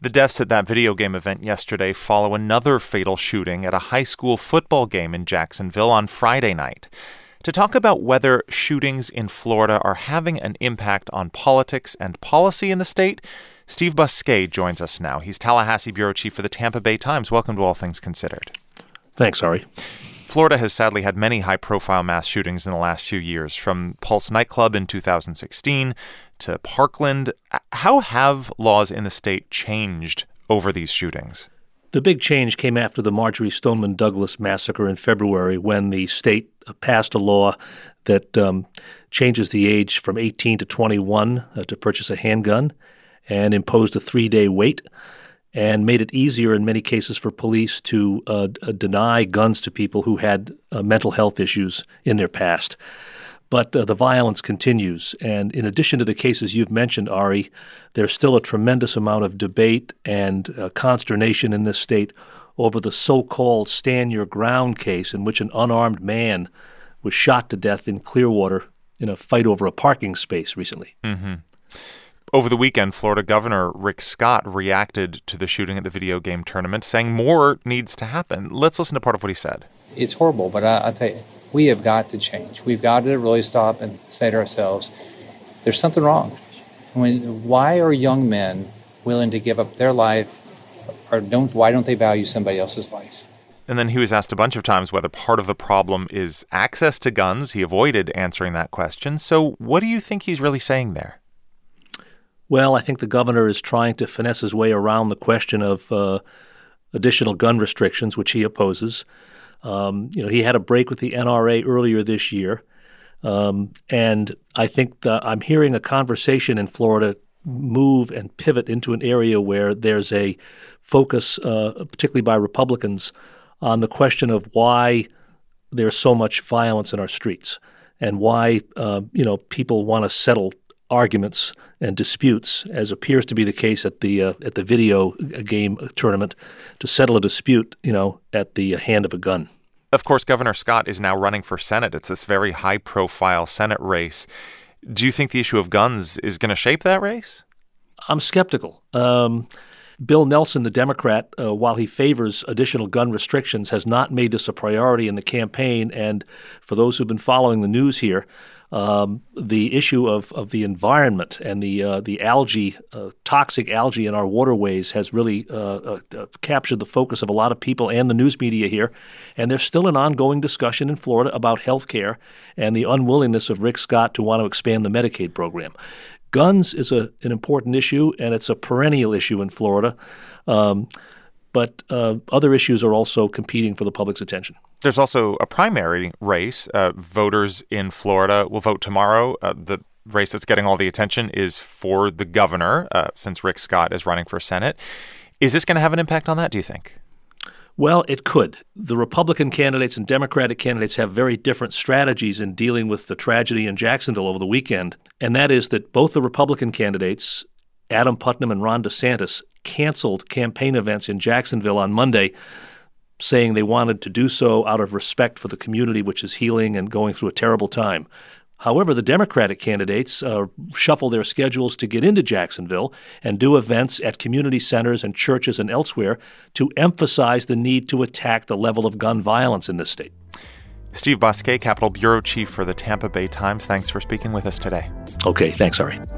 The deaths at that video game event yesterday follow another fatal shooting at a high school football game in Jacksonville on Friday night. To talk about whether shootings in Florida are having an impact on politics and policy in the state, Steve Busquet joins us now. He's Tallahassee bureau chief for the Tampa Bay Times. Welcome to All Things Considered. Thanks, Ari. Florida has sadly had many high-profile mass shootings in the last few years, from Pulse nightclub in 2016 to Parkland. How have laws in the state changed over these shootings? The big change came after the Marjory Stoneman Douglas massacre in February, when the state passed a law that changes the age from 18 to 21 to purchase a handgun and imposed a 3-day wait, and made it easier in many cases for police to deny guns to people who had mental health issues in their past. But the violence continues. And in addition to the cases you've mentioned, Ari, there's still a tremendous amount of debate and consternation in this state over the so-called Stand Your Ground case, in which an unarmed man was shot to death in Clearwater in a fight over a parking space recently. Mm-hmm. Over the weekend, Florida Governor Rick Scott reacted to the shooting at the video game tournament, saying more needs to happen. Let's listen to part of what he said. It's horrible, but I tell you, we have got to change. We've got to really stop and say to ourselves, there's something wrong. Why are young men willing to give up their life, or why don't they value somebody else's life? And then he was asked a bunch of times whether part of the problem is access to guns. He avoided answering that question. So what do you think he's really saying there? Well, I think the governor is trying to finesse his way around the question of additional gun restrictions, which he opposes. He had a break with the NRA earlier this year, and I think I'm hearing a conversation in Florida move and pivot into an area where there's a focus, particularly by Republicans, on the question of why there's so much violence in our streets and why people want to settle arguments and disputes, as appears to be the case at the video game tournament, to settle a dispute, at the hand of a gun. Of course, Governor Scott is now running for Senate. It's this very high-profile Senate race. Do you think the issue of guns is going to shape that race? I'm skeptical. Bill Nelson, the Democrat, while he favors additional gun restrictions, has not made this a priority in the campaign. And for those who've been following the news here, the issue of the environment and the algae, toxic algae in our waterways has really captured the focus of a lot of people and the news media here. And there's still an ongoing discussion in Florida about health care and the unwillingness of Rick Scott to want to expand the Medicaid program. Guns is an important issue, and it's a perennial issue in Florida. But other issues are also competing for the public's attention. There's also a primary race. Voters in Florida will vote tomorrow. The race that's getting all the attention is for the governor, since Rick Scott is running for Senate. Is this going to have an impact on that, do you think? Well, it could. The Republican candidates and Democratic candidates have very different strategies in dealing with the tragedy in Jacksonville over the weekend, and that is that both the Republican candidates, Adam Putnam and Ron DeSantis, canceled campaign events in Jacksonville on Monday, saying they wanted to do so out of respect for the community, which is healing and going through a terrible time. However, the Democratic candidates shuffle their schedules to get into Jacksonville and do events at community centers and churches and elsewhere to emphasize the need to attack the level of gun violence in this state. Steve Busquet, Capitol Bureau Chief for the Tampa Bay Times, thanks for speaking with us today. Okay, thanks, Ari.